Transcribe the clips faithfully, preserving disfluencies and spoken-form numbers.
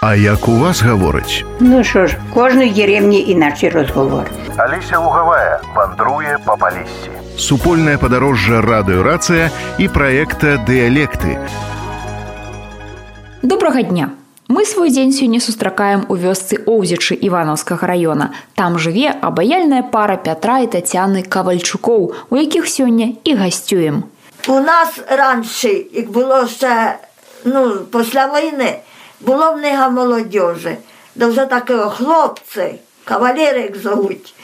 А як у вас говорить? Ну що ж, в кожній деревні інакший розговор. Алеся Луговая вандруе по Полессі. Супольное подорожжа «Радыёрацыя» і праекта «Дыялекты». Добрага дня! Мы свой дзень сёння сустракаем у вёсцы Оўзічы Іванаўскага раёна. Там жыве абаяльная пара Пятра і Тацяны Кавальчукоў, у якіх сёння і гасцюем. У нас раніше, як було ще, ну, після війни, було в них молодіжі, де вже такі хлопці, кавалери, як зовуть,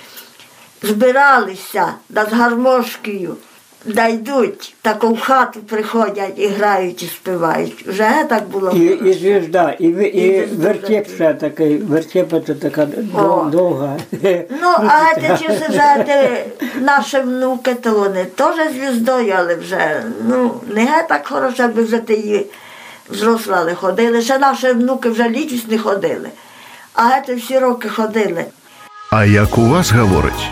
збиралися, да з гармошкою, да йдуть, таку в хату приходять і грають, і співають. Вже так було. І, і звізда, і, і, і вертеп ще такий, вертеп це така довга. Ну, а ті часи вже наші внуки, то вони теж звіздою, але вже, ну, не так хороше, аби вже ті взрослали ходили. Ще наші внуки вже лічись не ходили, а ті всі роки ходили. А як у вас говорить?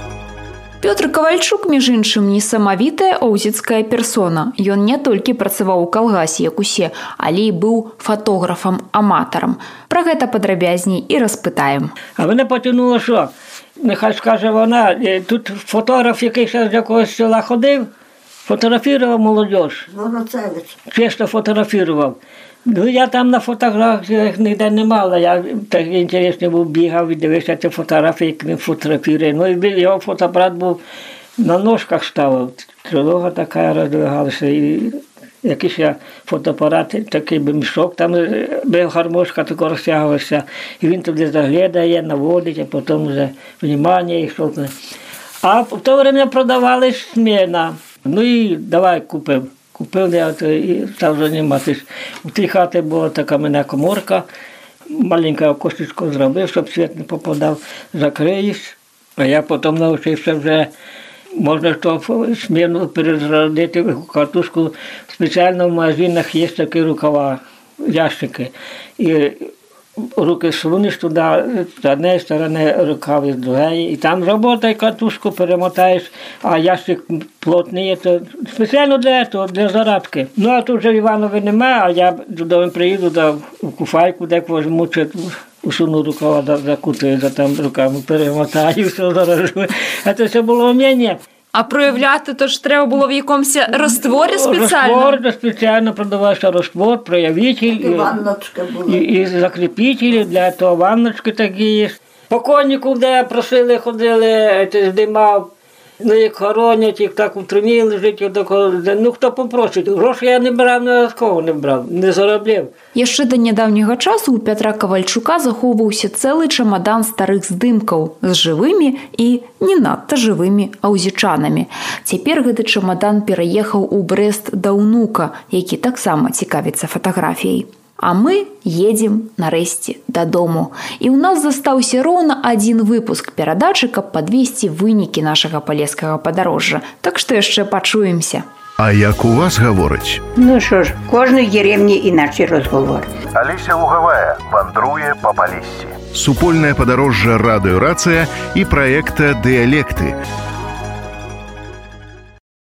Пётр Кавальчук, між іншым, несамавітая оўзіцкая персона. Ён не толькі працаваў у калгасе, як усе, але і быў фотографам-аматарам. Пра гэта падрабязней і распытаем. А мене потягнуло, що? Нехай скаже вона, тут фотограф, який ще з якогось села ходив, фотографував молодіж. Воноцевич. Чисто фотографував. Ну, я там на фотографіях ніде не мала, я так інтересно був, бігав і дивився ці фотографії, як він фотографує. Ну, і його фотоапарат був на ножках ставив, трилога така роздвигалася, і якийсь я фотоапарат, такий би мішок, там би гармошка тако розтягувався, і він туди заглядає, наводить, а потім вже внимання і штовхне. А в то время продавали сміна, ну і давай купив. Купив я і став займатися. У тій хаті була така мене коморка, маленьке окошечко зробив, щоб світ не попадав, закриєш. А я потім навчився вже, можна що сміну перезарядити картушку. Спеціально в магазинах є такі рукава, ящики. І руки сунеш туди, з однієї сторони рукави, з другої. І там робота, і картушку перемотаєш, а ящик плотний, то спеціально для цього, для зарадки. Ну, а тут вже Іванови немає, а я туди приїду, да, в куфайку, де возьму, чи усуну рукава, да, закутую, за там руками перемотаю, все заражу. А це все було вміння. А проявляти то ж треба було в якомусь розтворі спеціально? Розтвор, спеціально продавався розтвор, проявитель. І ванночка була. І, і закріпителі, для того ванночки такі є. Покойнику, де просили, ходили, здимав. Ну, як хоронять, як так у труні лежить, ну, хто попросить. Гроші я не брав, ні разково не брав, не заробляв. Яшчэ да нядаўняга часу у Пятра Кавальчука захоўваўся цэлы чамадан старых здымкаў з жывымі і не надта жывымі аўзічанамі. Цяпер гэты чамадан пераехаў у Брэст да ўнука, які таксама цікавіцца фатаграфіяй. А мы едзем, нарэшце, дадому. І ў нас застаўся роўна адзін выпуск перадачы, каб падвесці вынікі нашага палескага падарожжа. Так што яшчэ пачуемся. А як у вас говорить? Ну що ж, в кожній деревні інакший розговор. Алеся Луговая вандруе по Полессі. Супольное подорожжа «Радыёрацыя» і праекта «Дыялекты».